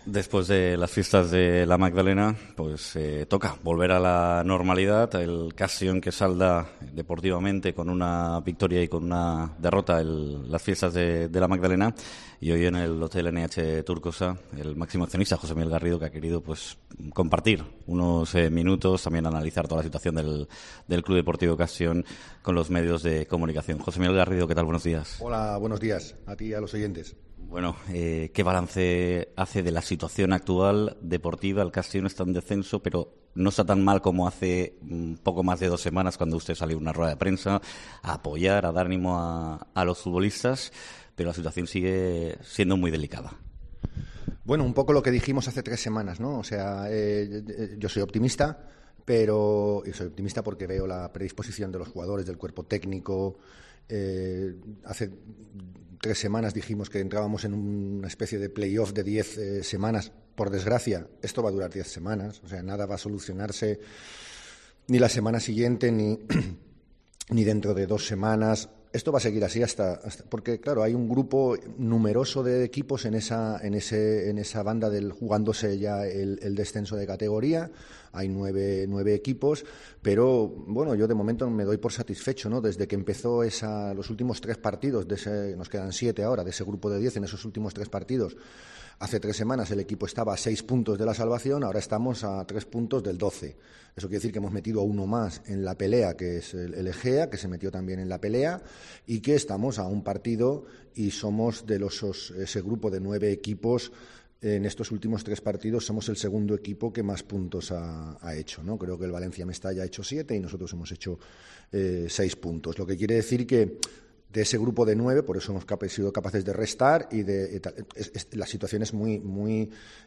Después de las fiestas de la Magdalena, pues toca volver a la normalidad. El Castellón que salda deportivamente con una victoria y con una derrota las fiestas de la Magdalena. Y hoy en el Hotel NH Turcosa, el máximo accionista, José Miguel Garrido, que ha querido pues compartir unos minutos, también analizar toda la situación del Club Deportivo Castellón con los medios de comunicación. José Miguel Garrido, ¿qué tal? Buenos días. Hola, buenos días a ti y a los oyentes. Bueno, ¿qué balance hace de la situación actual deportiva? El Castellón está en descenso, pero no está tan mal como hace poco más de 2 semanas cuando usted salió a una rueda de prensa a apoyar, a dar ánimo a los futbolistas, pero la situación sigue siendo muy delicada. Bueno, un poco lo que dijimos hace 3 semanas, ¿no? O sea, yo soy optimista, pero soy optimista porque veo la predisposición de los jugadores, del cuerpo técnico. Hace 3 semanas dijimos que entrábamos en una especie de playoff de 10 semanas. Por desgracia, esto va a durar 10 semanas. O sea, nada va a solucionarse ni la semana siguiente ni dentro de 2 semanas. Esto va a seguir así hasta porque, claro, hay un grupo numeroso de equipos en esa banda jugándose ya el descenso de categoría. Hay 9 equipos, pero bueno, yo de momento me doy por satisfecho, ¿no? Desde que empezó los últimos 3 partidos, nos quedan 7 ahora, de ese grupo de 10, en esos últimos 3 partidos. Hace 3 semanas el equipo estaba a 6 puntos de la salvación, ahora estamos a 3 puntos del 12. Eso quiere decir que hemos metido a uno más en la pelea, que es el Egea, que se metió también en la pelea, y que estamos a un partido y somos de ese grupo de 9 equipos. En estos últimos 3 partidos somos el segundo equipo que más puntos ha hecho, ¿no? Creo que el Valencia Mestalla ha hecho 7 y nosotros hemos hecho 6 puntos. Lo que quiere decir que de ese grupo de 9, por eso hemos sido capaces de restar y la situación es muy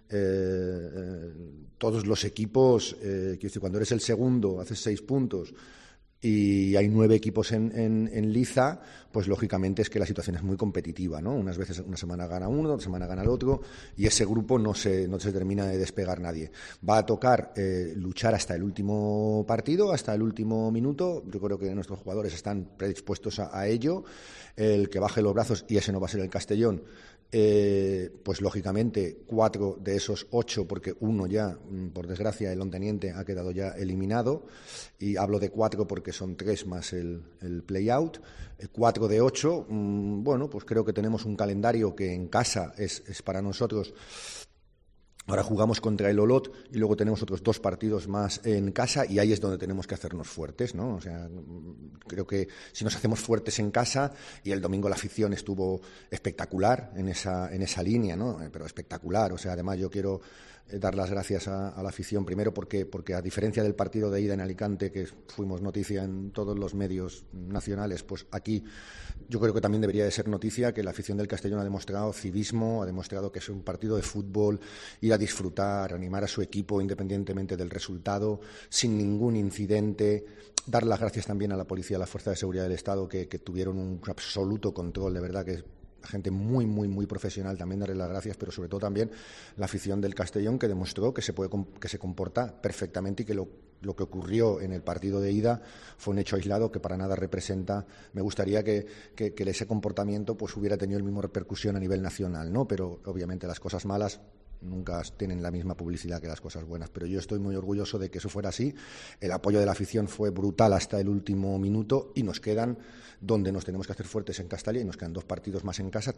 todos los equipos, quiero decir, cuando eres el segundo, haces 6 puntos y hay 9 equipos en liza, pues lógicamente es que la situación es muy competitiva, ¿no? Unas veces una semana gana uno, otra semana gana el otro, y ese grupo no se termina de despegar nadie. Va a tocar luchar hasta el último partido, hasta el último minuto. Yo creo que nuestros jugadores están predispuestos a ello. El que baje los brazos, y ese no va a ser el Castellón, pues lógicamente 4 de esos 8, porque uno ya, por desgracia, el Onteniente ha quedado ya eliminado, y hablo de 4 porque son 3 más el play-out. 4 de 8, bueno, pues creo que tenemos un calendario que en casa es para nosotros. Ahora jugamos contra el Olot y luego tenemos otros 2 partidos más en casa, y ahí es donde tenemos que hacernos fuertes, ¿no? O sea, creo que si nos hacemos fuertes en casa, y el domingo la afición estuvo espectacular en esa línea, ¿no? Pero espectacular. O sea, además yo quiero dar las gracias a la afición, primero porque a diferencia del partido de ida en Alicante, que fuimos noticia en todos los medios nacionales, pues aquí yo creo que también debería de ser noticia que la afición del Castellón ha demostrado civismo, ha demostrado que es un partido de fútbol, ir a disfrutar, animar a su equipo independientemente del resultado, sin ningún incidente. Dar las gracias también a la policía, a la Fuerza de Seguridad del Estado, que tuvieron un absoluto control, de verdad que gente muy, muy, muy profesional. También darle las gracias, pero sobre todo también la afición del Castellón, que demostró que se comporta perfectamente, y que lo que ocurrió en el partido de ida fue un hecho aislado que para nada representa. Me gustaría que ese comportamiento pues hubiera tenido la misma repercusión a nivel nacional, ¿no? Pero obviamente las cosas malas nunca tienen la misma publicidad que las cosas buenas, pero yo estoy muy orgulloso de que eso fuera así. El apoyo de la afición fue brutal hasta el último minuto, y nos quedan donde nos tenemos que hacer fuertes en Castalia, y nos quedan 3 partidos más en casa,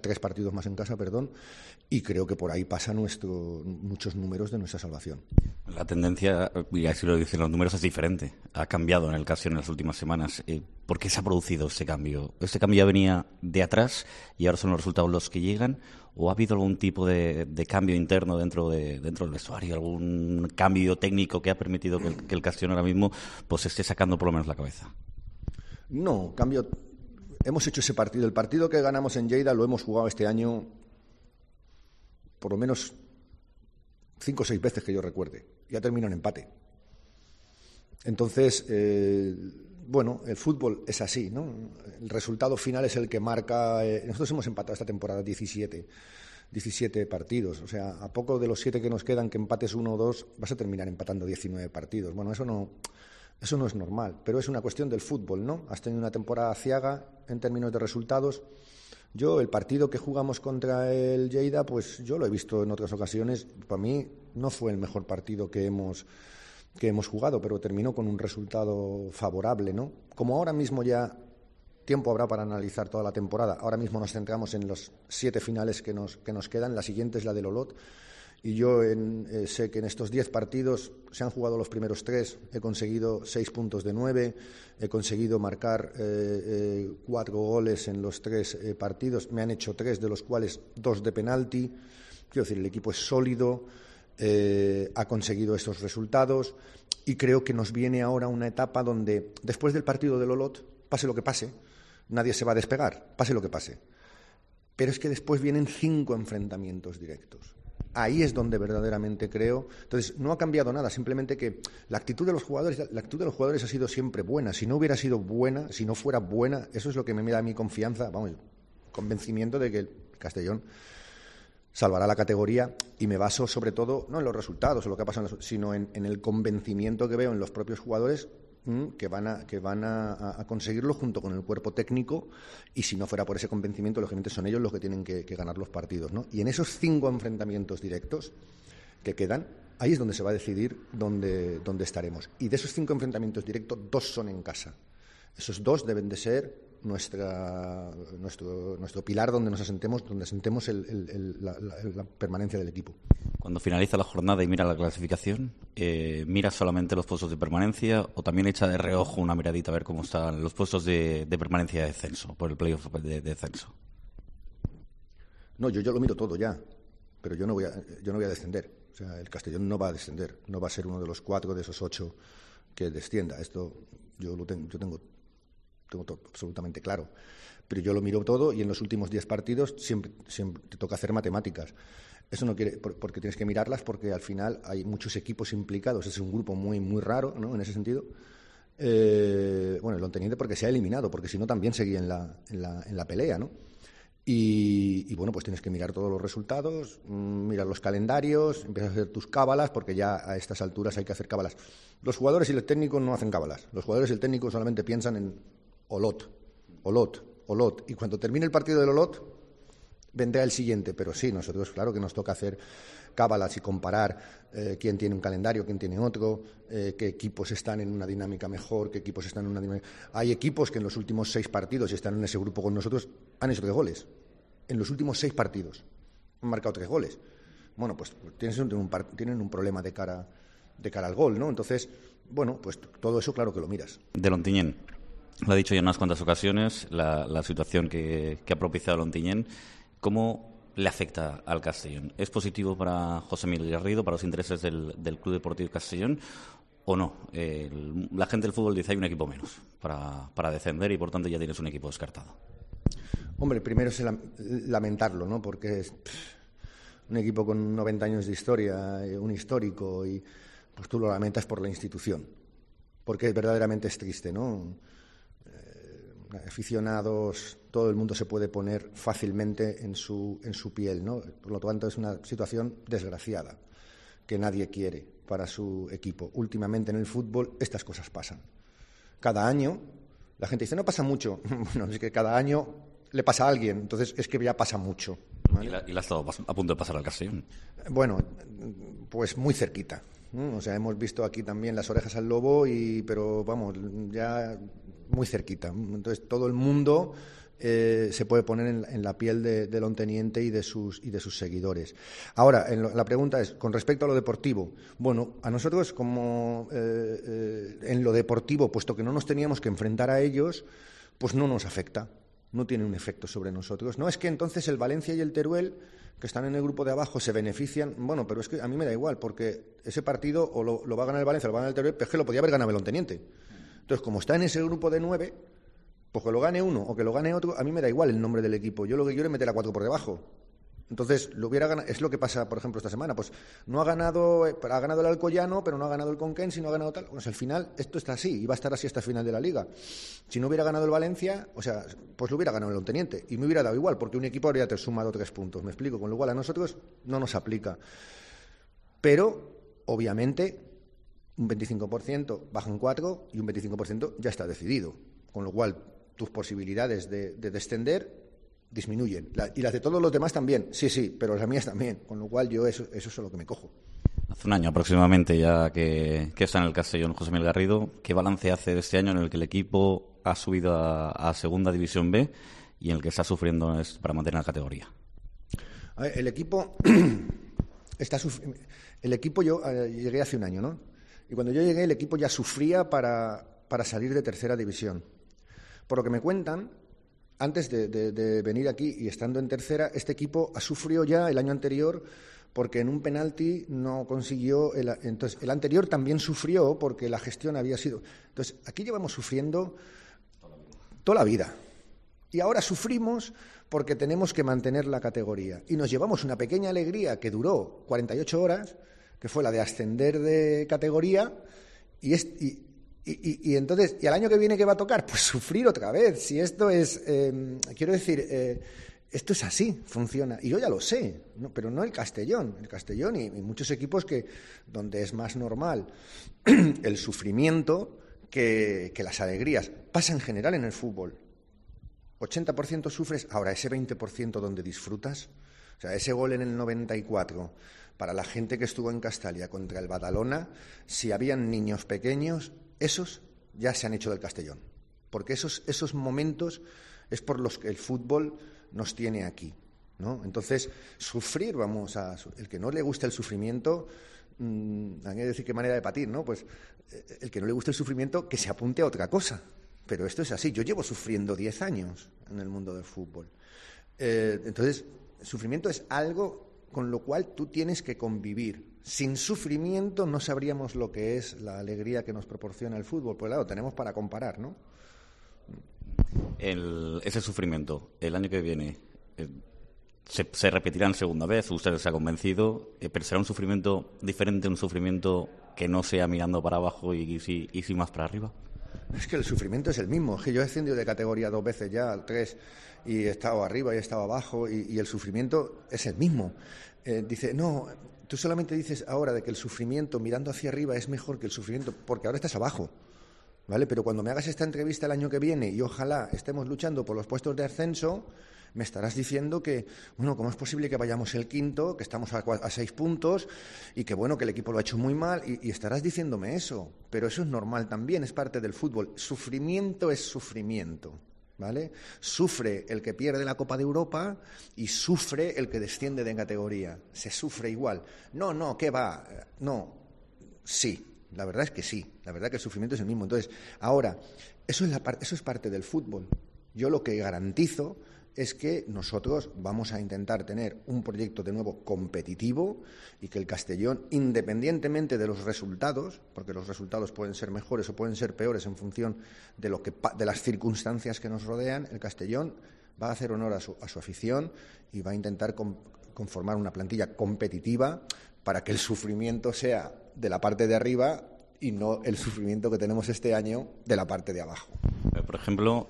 y creo que por ahí pasan muchos números de nuestra salvación. La tendencia, y así lo dicen los números, es diferente. Ha cambiado en el Castellón en las últimas semanas. ¿Por qué se ha producido ese cambio? ¿Este cambio ya venía de atrás y ahora son los resultados los que llegan? ¿O ha habido algún tipo de cambio interno dentro del vestuario, algún cambio técnico que ha permitido que el Castellón ahora mismo pues esté sacando por lo menos la cabeza? No, cambio. Hemos hecho ese partido. El partido que ganamos en Lleida lo hemos jugado este año por lo menos 5 o 6 veces que yo recuerde. Ya terminó en empate. Entonces, bueno, el fútbol es así, ¿no? El resultado final es el que marca. Nosotros hemos empatado esta temporada 17 partidos. O sea, a poco de los 7 que nos quedan, que empates 1 o 2, vas a terminar empatando 19 partidos. Bueno, eso no es normal, pero es una cuestión del fútbol, ¿no? Has tenido una temporada aciaga en términos de resultados. Yo, el partido que jugamos contra el Lleida, pues yo lo he visto en otras ocasiones. Para mí no fue el mejor partido que hemos jugado, pero terminó con un resultado favorable, ¿no? Como ahora mismo ya tiempo habrá para analizar toda la temporada, ahora mismo nos centramos en los 7 finales que nos quedan. La siguiente es la del Olot. Y yo sé que en estos 10 partidos se han jugado los primeros 3, he conseguido 6 puntos de 9, he conseguido marcar 4 goles en los 3 partidos, me han hecho 3, de los cuales 2 de penalti. Quiero decir, el equipo es sólido, ha conseguido estos resultados y creo que nos viene ahora una etapa donde, después del partido del Olot, pase lo que pase, nadie se va a despegar, pase lo que pase. Pero es que después vienen 5 enfrentamientos directos. Ahí es donde verdaderamente creo. Entonces, no ha cambiado nada, simplemente que la actitud de los jugadores ha sido siempre buena. Si no hubiera sido buena, si no fuera buena, eso es lo que me da a mí confianza, convencimiento de que el Castellón salvará la categoría, y me baso sobre todo, no en los resultados o lo que ha pasado, sino en el convencimiento que veo en los propios jugadores que van a conseguirlo junto con el cuerpo técnico, y si no fuera por ese convencimiento, lógicamente son ellos los que tienen que ganar los partidos, ¿no? Y en esos 5 enfrentamientos directos que quedan, ahí es donde se va a decidir dónde estaremos. Y de esos 5 enfrentamientos directos, 2 son en casa. Esos 2 deben de ser nuestro pilar donde nos asentemos, donde asentemos la permanencia del equipo. Cuando finaliza la jornada y mira la clasificación, ¿mira solamente los puestos de permanencia o también echa de reojo una miradita a ver cómo están los puestos de permanencia de descenso, por el playoff de descenso? No, yo lo miro todo ya, pero yo no voy a descender. O sea, el Castellón no va a descender, no va a ser uno de los 4 de esos 8 que descienda. Esto yo tengo todo absolutamente claro. Pero yo lo miro todo y en los últimos 10 partidos siempre te toca hacer matemáticas. Eso no quiere, porque tienes que mirarlas, porque al final hay muchos equipos implicados. Es un grupo muy, muy raro, ¿no? En ese sentido. El Onteniente porque se ha eliminado, porque si no también seguía en la pelea, ¿no? Y bueno, pues tienes que mirar todos los resultados, mirar los calendarios, empiezas a hacer tus cábalas, porque ya a estas alturas hay que hacer cábalas. Los jugadores y el técnico no hacen cábalas. Los jugadores y el técnico solamente piensan en Olot. Y cuando termine el partido del Olot, vendrá el siguiente. Pero sí, nosotros, claro que nos toca hacer cábalas y comparar quién tiene un calendario, quién tiene otro, qué equipos están en una dinámica mejor, qué equipos están en una dinámica... Hay equipos que en los últimos 6 partidos, y están en ese grupo con nosotros, han hecho 3 goles. En los últimos 6 partidos han marcado 3 goles. Bueno, pues tienen un problema de cara al gol, ¿no? Entonces, bueno, pues todo eso claro que lo miras. Del Ontinyent, lo ha dicho ya en unas cuantas ocasiones, la situación que ha propiciado el Ontinyent. ¿Cómo le afecta al Castellón? ¿Es positivo para José Miguel Garrido, para los intereses del Club Deportivo Castellón, o no? La gente del fútbol dice hay un equipo menos para descender y por tanto ya tienes un equipo descartado. Hombre, primero es lamentarlo, ¿no? Porque es un equipo con 90 años de historia, un histórico, y pues tú lo lamentas por la institución, porque verdaderamente es triste, ¿no? Aficionados, todo el mundo se puede poner fácilmente en su piel, ¿no? Por lo tanto, es una situación desgraciada que nadie quiere para su equipo. Últimamente en el fútbol estas cosas pasan. Cada año la gente dice, no pasa mucho. Bueno, es que cada año le pasa a alguien, entonces es que ya pasa mucho, ¿vale? Y la ha estado a punto de pasar al Castellón. Bueno, pues muy cerquita, ¿no? O sea, hemos visto aquí también las orejas al lobo, pero vamos, ya muy cerquita. Entonces todo el mundo se puede poner en la piel del Onteniente y de sus seguidores. Ahora, la pregunta es, con respecto a lo deportivo, bueno, a nosotros como en lo deportivo, puesto que no nos teníamos que enfrentar a ellos, pues no nos afecta. No tiene un efecto sobre nosotros. No es que entonces el Valencia y el Teruel, que están en el grupo de abajo, se benefician. Bueno, pero es que a mí me da igual, porque ese partido o lo va a ganar el Valencia o lo va a ganar el Teruel, pero es que lo podía haber ganado el Onteniente. Entonces, como está en ese grupo de 9, pues que lo gane uno o que lo gane otro, a mí me da igual el nombre del equipo. Yo lo que quiero es meter a 4 por debajo. Entonces, lo hubiera ganado, es lo que pasa, por ejemplo, esta semana. Pues no ha ganado el Alcoyano, pero no ha ganado el Conquense, no ha ganado tal. Pues al final esto está así, y va a estar así hasta el final de la Liga. Si no hubiera ganado el Valencia, o sea, pues lo hubiera ganado el Onteniente. Y me hubiera dado igual, porque un equipo habría sumado 3 puntos. ¿Me explico? Con lo cual a nosotros no nos aplica. Pero, obviamente, un 25% bajan 4 y un 25% ya está decidido. Con lo cual, tus posibilidades de descender disminuyen. Y las de todos los demás también, sí, pero las mías también, con lo cual yo eso es lo que me cojo. Hace un año aproximadamente ya que está en el Castellón José Miguel Garrido. ¿Qué balance hace de este año en el que el equipo ha subido a Segunda División B y en el que está sufriendo para mantener la categoría? A ver, el equipo yo llegué hace un año, ¿no? Y cuando yo llegué el equipo ya sufría para salir de tercera división. Por lo que me cuentan, antes de venir aquí y estando en tercera, este equipo ha sufrido ya el año anterior porque en un penalti no consiguió. Entonces, el anterior también sufrió porque la gestión había sido. Entonces, aquí llevamos sufriendo toda la vida. Y ahora sufrimos porque tenemos que mantener la categoría. Y nos llevamos una pequeña alegría que duró 48 horas, que fue la de ascender de categoría, y entonces, ¿y al año que viene qué va a tocar? Pues sufrir otra vez. Si esto es, quiero decir, esto es así, funciona. Y yo ya lo sé, ¿no? Pero no el Castellón. El Castellón y muchos equipos donde es más normal el sufrimiento que las alegrías. Pasa en general en el fútbol. 80% sufres, ahora ese 20% donde disfrutas. O sea, ese gol en el 94, para la gente que estuvo en Castalia contra el Badalona, si habían niños pequeños, esos ya se han hecho del Castellón, porque esos momentos es por los que el fútbol nos tiene aquí, ¿no? Entonces, sufrir, el que no le gusta el sufrimiento, hay que decir qué manera de patir, ¿no? Pues el que no le gusta el sufrimiento, que se apunte a otra cosa, pero esto es así. Yo llevo sufriendo 10 años en el mundo del fútbol. Entonces, el sufrimiento es algo con lo cual tú tienes que convivir. Sin sufrimiento no sabríamos lo que es la alegría que nos proporciona el fútbol. Pues claro, tenemos para comparar, ¿no? Ese sufrimiento, el año que viene, se repetirá en segunda vez, usted se ha convencido, pero será un sufrimiento diferente, un sufrimiento que no sea mirando para abajo y sí más para arriba. Es que el sufrimiento es el mismo. Es que yo he ascendido de categoría 2 veces ya, 3, y he estado arriba y he estado abajo, y el sufrimiento es el mismo. Dice, no, tú solamente dices ahora de que el sufrimiento mirando hacia arriba es mejor que el sufrimiento, porque ahora estás abajo, ¿vale? Pero cuando me hagas esta entrevista el año que viene y ojalá estemos luchando por los puestos de ascenso, me estarás diciendo que, bueno, ¿cómo es posible que vayamos el quinto, que estamos a 6 puntos y que, bueno, que el equipo lo ha hecho muy mal? Y estarás diciéndome eso, pero eso es normal también, es parte del fútbol. Sufrimiento es sufrimiento, ¿vale? Sufre el que pierde la Copa de Europa y sufre el que desciende de categoría. Se sufre igual. No, ¿qué va? No, sí, la verdad es que sí, la verdad que el sufrimiento es el mismo. Entonces, ahora, eso es parte del fútbol. Yo lo que garantizo es que nosotros vamos a intentar tener un proyecto de nuevo competitivo y que el Castellón, independientemente de los resultados, porque los resultados pueden ser mejores o pueden ser peores en función de las circunstancias que nos rodean, el Castellón va a hacer honor a su afición y va a intentar conformar una plantilla competitiva para que el sufrimiento sea de la parte de arriba y no el sufrimiento que tenemos este año de la parte de abajo. Por ejemplo,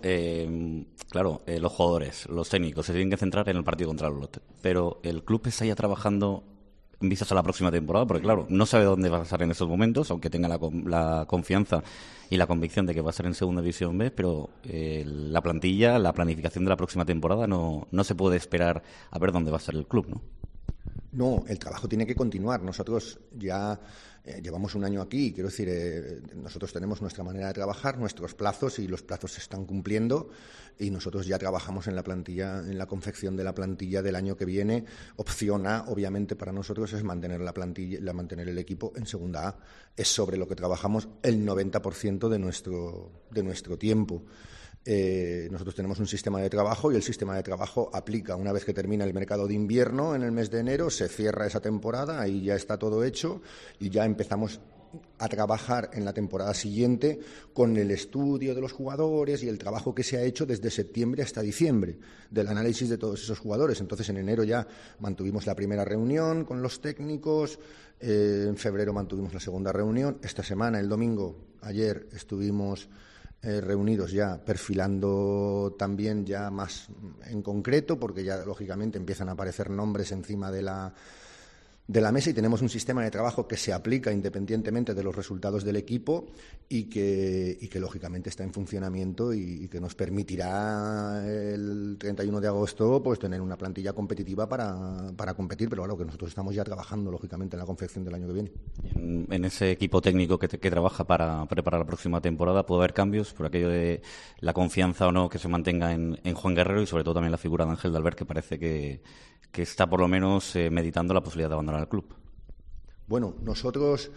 los jugadores, los técnicos se tienen que centrar en el partido contra el Olot, pero el club está ya trabajando en vistas a la próxima temporada, porque claro, no sabe dónde va a estar en estos momentos, aunque tenga la confianza y la convicción de que va a estar en Segunda División B, pero la plantilla, la planificación de la próxima temporada no se puede esperar a ver dónde va a estar el club, ¿no? No, el trabajo tiene que continuar. Nosotros ya llevamos un año aquí, quiero decir, nosotros tenemos nuestra manera de trabajar, nuestros plazos, y los plazos se están cumpliendo, y nosotros ya trabajamos en la plantilla, en la confección de la plantilla del año que viene. Opción A, obviamente, para nosotros es mantener la plantilla, mantener el equipo en Segunda A. Es sobre lo que trabajamos el 90% de nuestro tiempo. Nosotros tenemos un sistema de trabajo y el sistema de trabajo aplica una vez que termina el mercado de invierno en el mes de enero, se cierra esa temporada, ahí ya está todo hecho y ya empezamos a trabajar en la temporada siguiente con el estudio de los jugadores y el trabajo que se ha hecho desde septiembre hasta diciembre del análisis de todos esos jugadores. Entonces, en enero ya mantuvimos la primera reunión con los técnicos, en febrero mantuvimos la segunda reunión, esta semana, el domingo, ayer, estuvimos reunidos ya perfilando también ya más en concreto, porque ya lógicamente empiezan a aparecer nombres encima de de la mesa y tenemos un sistema de trabajo que se aplica independientemente de los resultados del equipo y que lógicamente está en funcionamiento y que nos permitirá el 31 de agosto pues tener una plantilla competitiva para competir, pero claro que nosotros estamos ya trabajando lógicamente en la confección del año que viene. En ese equipo técnico que trabaja para preparar la próxima temporada, ¿puede haber cambios por aquello de la confianza o no que se mantenga en Juan Guerrero y sobre todo también la figura de Ángel Dalbert, que parece que está por lo menos meditando la posibilidad de abandonar el club? Bueno, nosotros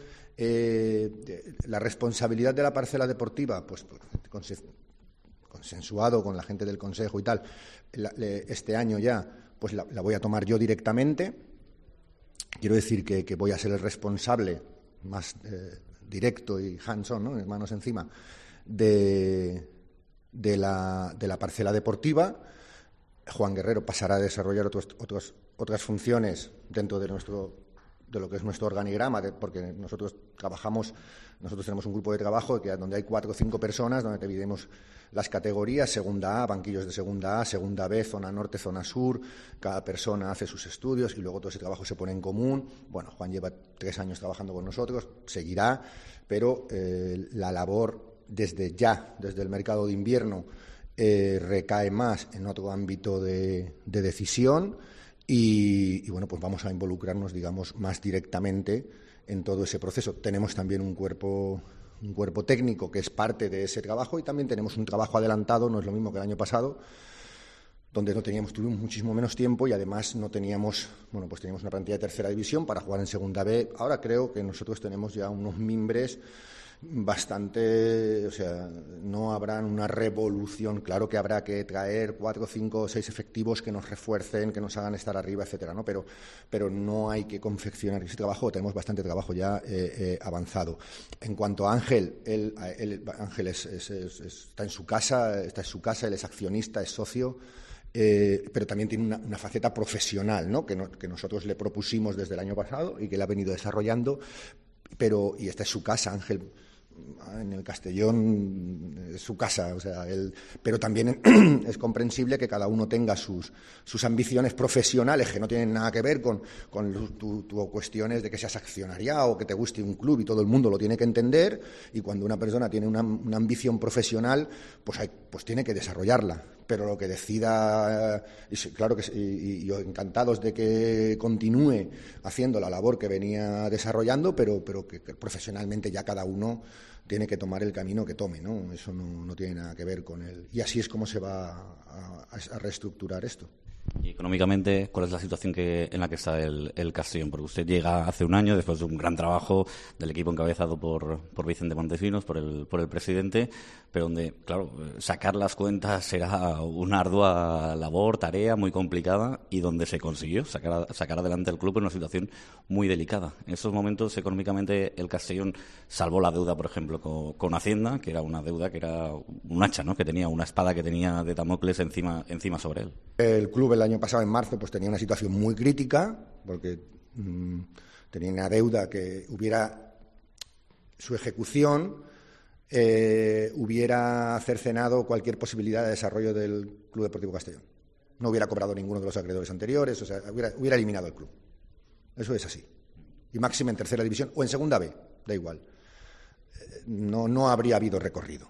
la responsabilidad de la parcela deportiva, pues consensuado con la gente del Consejo y tal, este año ya, pues la voy a tomar yo directamente. Quiero decir que voy a ser el responsable más directo y hands-on, ¿no?, manos encima, de la parcela deportiva. Juan Guerrero pasará a desarrollar otras funciones dentro de lo que es nuestro organigrama, porque nosotros tenemos un grupo de trabajo donde hay 4 o 5 personas, donde dividimos las categorías: segunda A, banquillos de segunda A, segunda B, zona norte, zona sur. Cada persona hace sus estudios y luego todo ese trabajo se pone en común. Bueno, Juan lleva 3 años trabajando con nosotros, seguirá, pero la labor desde el mercado de invierno recae más en otro ámbito de decisión y bueno, pues vamos a involucrarnos, digamos, más directamente en todo ese proceso. Tenemos también un cuerpo técnico que es parte de ese trabajo y también tenemos un trabajo adelantado, no es lo mismo que el año pasado, donde tuvimos muchísimo menos tiempo y además teníamos una plantilla de tercera división para jugar en segunda B. Ahora creo que nosotros tenemos ya unos mimbres bastante, o sea, no habrá una revolución. Claro que habrá que traer 4, 5, 6 efectivos que nos refuercen, que nos hagan estar arriba, etcétera, ¿no? Pero no hay que confeccionar ese trabajo. Tenemos bastante trabajo ya avanzado. En cuanto a Ángel, Ángel está en su casa, él es accionista, es socio. Pero también tiene una faceta profesional, ¿no?, que nosotros le propusimos desde el año pasado y que él ha venido desarrollando. Y esta es su casa, Ángel, en el Castellón es su casa, o sea, pero también es comprensible que cada uno tenga sus ambiciones profesionales que no tienen nada que ver con tu cuestiones de que seas accionariado o que te guste un club, y todo el mundo lo tiene que entender, y cuando una persona tiene una ambición profesional, pues tiene que desarrollarla. Pero lo que decida, claro que y yo encantados de que continúe haciendo la labor que venía desarrollando, pero que profesionalmente ya cada uno tiene que tomar el camino que tome, ¿no? Eso no tiene nada que ver con él. Y así es como se va a reestructurar esto. Y económicamente, ¿cuál es la situación en la que está el Castellón? Porque usted llega hace un año, después de un gran trabajo del equipo encabezado por Vicente Montesinos, por el presidente, pero donde, claro, sacar las cuentas será una ardua labor, tarea muy complicada, y donde se consiguió sacar adelante el club en una situación muy delicada. En esos momentos, económicamente, el Castellón salvó la deuda, por ejemplo, con Hacienda, que era una deuda que era un hacha, ¿no?, que tenía una espada que tenía de Damocles encima sobre él. El club el año pasado, en marzo, pues tenía una situación muy crítica, porque tenía una deuda que su ejecución hubiera cercenado cualquier posibilidad de desarrollo del Club Deportivo Castellón. No hubiera cobrado ninguno de los acreedores anteriores, o sea, hubiera eliminado el club. Eso es así. Y máxime en tercera división o en segunda B, da igual. No habría habido recorrido.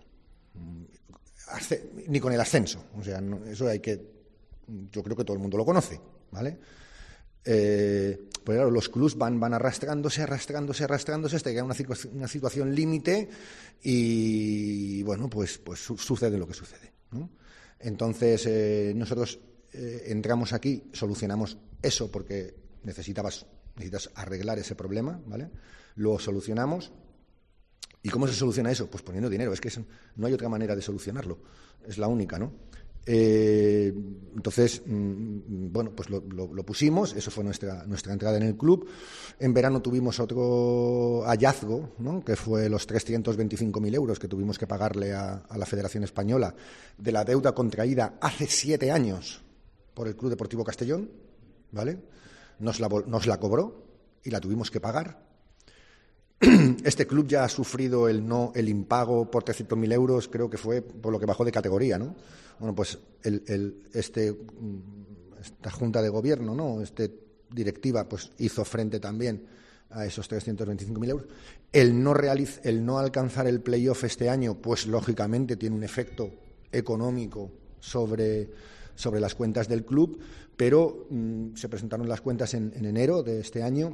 Ni con el ascenso. O sea, eso yo creo que todo el mundo lo conoce, ¿vale? Pues claro, los clubs van arrastrándose hasta que hay una situación límite y bueno, pues sucede lo que sucede, ¿no? Entonces nosotros entramos aquí, solucionamos eso porque necesitas arreglar ese problema, ¿vale? Lo solucionamos. ¿Y cómo se soluciona eso? Pues poniendo dinero. Es que no hay otra manera de solucionarlo. Es la única, ¿no? Entonces, bueno, pues lo pusimos. Eso fue nuestra entrada en el club. En verano tuvimos otro hallazgo, ¿no?, que fue los 325.000 euros que tuvimos que pagarle a la Federación Española de la deuda contraída hace 7 años por el Club Deportivo Castellón, ¿vale? Nos la cobró y la tuvimos que pagar. Este club ya ha sufrido el impago por 300.000 euros, creo que fue por lo que bajó de categoría, ¿no? Bueno, pues esta Junta de Gobierno, ¿no?, este directiva pues hizo frente también a esos 325.000 euros. El no alcanzar el playoff este año, pues lógicamente tiene un efecto económico sobre las cuentas del club, pero se presentaron las cuentas en enero de este año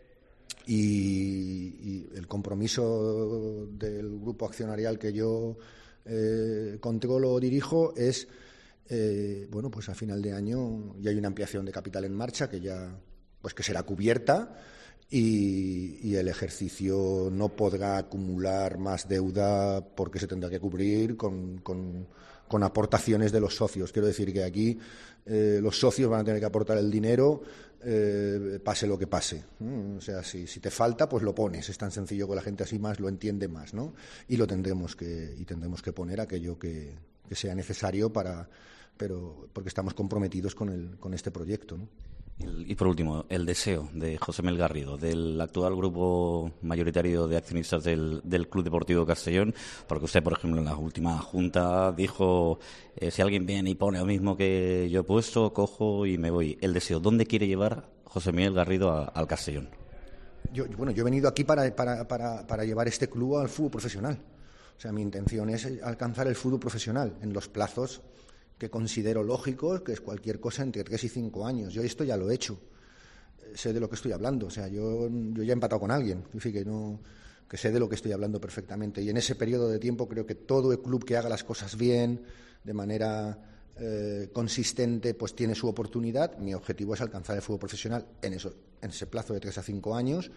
y el compromiso del grupo accionarial que yo controlo o dirijo es, pues a final de año ya hay una ampliación de capital en marcha que ya que será cubierta y el ejercicio no podrá acumular más deuda porque se tendrá que cubrir con aportaciones de los socios. Quiero decir que aquí los socios van a tener que aportar el dinero pase lo que pase. O sea, si te falta, pues lo pones. Es tan sencillo que la gente así más lo entiende más, ¿no? Y tendremos que poner aquello que sea necesario porque estamos comprometidos con este proyecto, ¿no? Y por último, el deseo de José Miguel Garrido, del actual grupo mayoritario de accionistas del Club Deportivo Castellón, porque usted, por ejemplo, en la última junta dijo, si alguien viene y pone lo mismo que yo he puesto, cojo y me voy. El deseo, ¿dónde quiere llevar José Miguel Garrido al Castellón? Yo he venido aquí para llevar este club al fútbol profesional. O sea, mi intención es alcanzar el fútbol profesional en los plazos que considero lógicos, que es cualquier cosa entre 3 y 5 años. Yo esto ya lo he hecho, sé de lo que estoy hablando. O sea, yo ya he empatado con alguien, en fin, que sé de lo que estoy hablando perfectamente. Y en ese periodo de tiempo creo que todo el club que haga las cosas bien, de manera consistente, pues tiene su oportunidad. Mi objetivo es alcanzar el fútbol profesional en ese plazo de 3 a 5 años.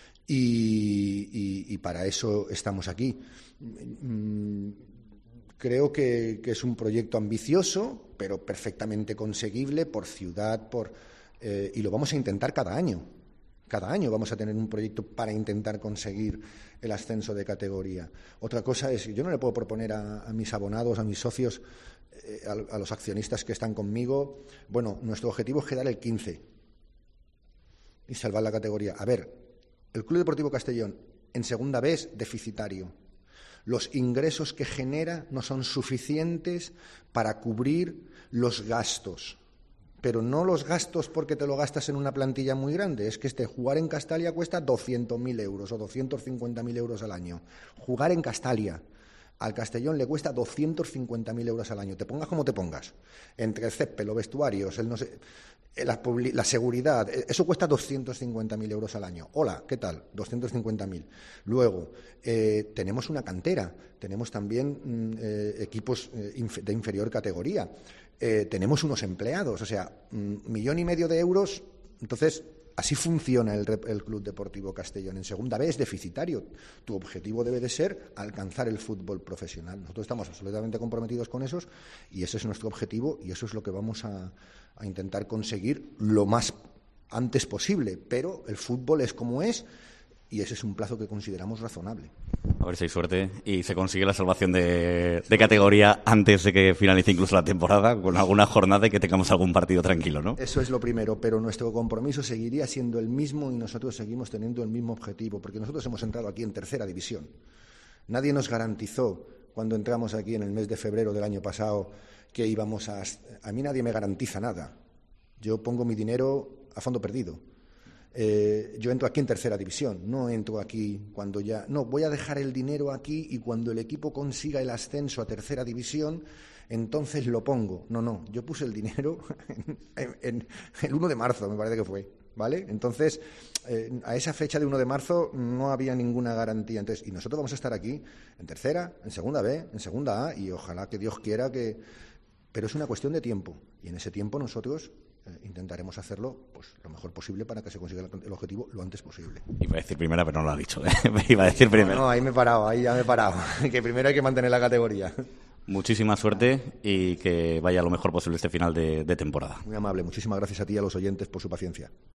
Y para eso estamos aquí. Creo que es un proyecto ambicioso, pero perfectamente conseguible por ciudad, y lo vamos a intentar cada año. Cada año vamos a tener un proyecto para intentar conseguir el ascenso de categoría. Otra cosa es, yo no le puedo proponer a mis abonados, a mis socios, a los accionistas que están conmigo, nuestro objetivo es quedar el 15 y salvar la categoría. A ver, el Club Deportivo Castellón en segunda B es deficitario. Los ingresos que genera no son suficientes para cubrir los gastos, pero no los gastos porque te lo gastas en una plantilla muy grande. Es que jugar en Castalia cuesta 200.000 euros o 250.000 euros al año. Jugar en Castalia al Castellón le cuesta 250.000 euros al año. Te pongas como te pongas. Entre el césped, los vestuarios, la seguridad, eso cuesta 250.000 euros al año. Hola, ¿qué tal? 250.000. Luego, tenemos una cantera, tenemos también equipos de inferior categoría, tenemos unos empleados, o sea, 1,5 millones de euros. Entonces, así funciona el Club Deportivo Castellón. En segunda B es deficitario. Tu objetivo debe de ser alcanzar el fútbol profesional. Nosotros estamos absolutamente comprometidos con esos y ese es nuestro objetivo y eso es lo que vamos a intentar conseguir lo más antes posible. Pero el fútbol es como es y ese es un plazo que consideramos razonable. A ver si hay suerte y se consigue la salvación de categoría antes de que finalice incluso la temporada, con alguna jornada y que tengamos algún partido tranquilo, ¿no? Eso es lo primero, pero nuestro compromiso seguiría siendo el mismo y nosotros seguimos teniendo el mismo objetivo, porque nosotros hemos entrado aquí en tercera división. Nadie nos garantizó cuando entramos aquí en el mes de febrero del año pasado que íbamos a... A mí nadie me garantiza nada. Yo pongo mi dinero a fondo perdido. Yo entro aquí en tercera división, no entro aquí cuando ya... No, voy a dejar el dinero aquí y cuando el equipo consiga el ascenso a tercera división, entonces lo pongo. No, yo puse el dinero en el 1 de marzo, me parece que fue, ¿vale? Entonces, a esa fecha de 1 de marzo no había ninguna garantía. Entonces, y nosotros vamos a estar aquí en tercera, en segunda B, en segunda A y ojalá que Dios quiera que... Pero es una cuestión de tiempo y en ese tiempo nosotros... intentaremos hacerlo pues lo mejor posible para que se consiga el objetivo lo antes posible. Iba a decir primera, pero no lo ha dicho. Iba a decir primera. No, ahí ya me he parado. Que primero hay que mantener la categoría. Muchísima suerte y que vaya lo mejor posible este final de temporada. Muy amable. Muchísimas gracias a ti y a los oyentes por su paciencia.